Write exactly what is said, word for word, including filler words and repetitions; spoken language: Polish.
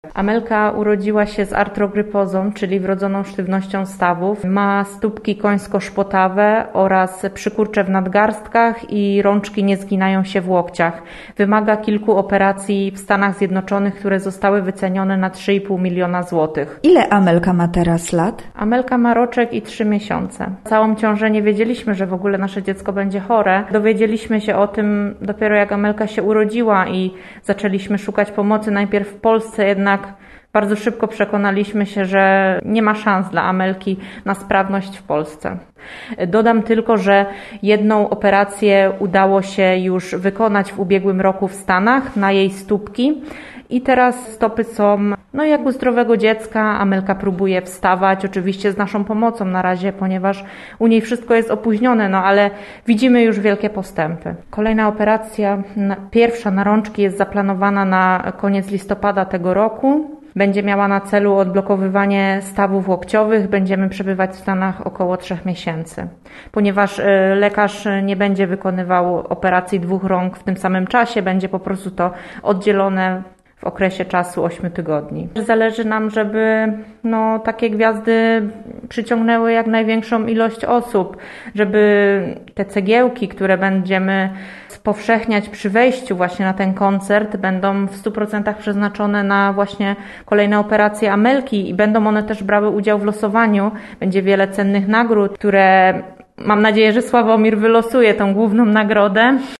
Amelka urodziła się z artrogrypozą, czyli wrodzoną sztywnością stawów. Ma stópki końsko-szpotawe oraz przykurcze w nadgarstkach i rączki nie zginają się w łokciach. Wymaga kilku operacji w Stanach Zjednoczonych, które zostały wycenione na trzy i pół miliona złotych. Ile Amelka ma teraz lat? Amelka ma roczek i trzy miesiące. Całą ciążę nie wiedzieliśmy, że w ogóle nasze dziecko będzie chore. Dowiedzieliśmy się o tym dopiero jak Amelka się urodziła i zaczęliśmy szukać pomocy najpierw w Polsce, jednak bardzo szybko przekonaliśmy się, że nie ma szans dla Amelki na sprawność w Polsce. Dodam tylko, że jedną operację udało się już wykonać w ubiegłym roku w Stanach na jej stópki i teraz stopy są no jak u zdrowego dziecka. Amelka próbuje wstawać, oczywiście z naszą pomocą na razie, ponieważ u niej wszystko jest opóźnione, no ale widzimy już wielkie postępy. Kolejna operacja, pierwsza na rączki, jest zaplanowana na koniec listopada tego roku. Będzie miała na celu odblokowywanie stawów łokciowych. Będziemy przebywać w Stanach około trzech miesięcy. Ponieważ lekarz nie będzie wykonywał operacji dwóch rąk w tym samym czasie, będzie po prostu to oddzielone w okresie czasu ośmiu tygodni. Zależy nam, żeby no, takie gwiazdy przyciągnęły jak największą ilość osób, żeby te cegiełki, które będziemy spowszechniać przy wejściu właśnie na ten koncert, będą w stu procentach przeznaczone na właśnie kolejne operacje Amelki i będą one też brały udział w losowaniu. Będzie wiele cennych nagród, które mam nadzieję, że Sławomir wylosuje tą główną nagrodę.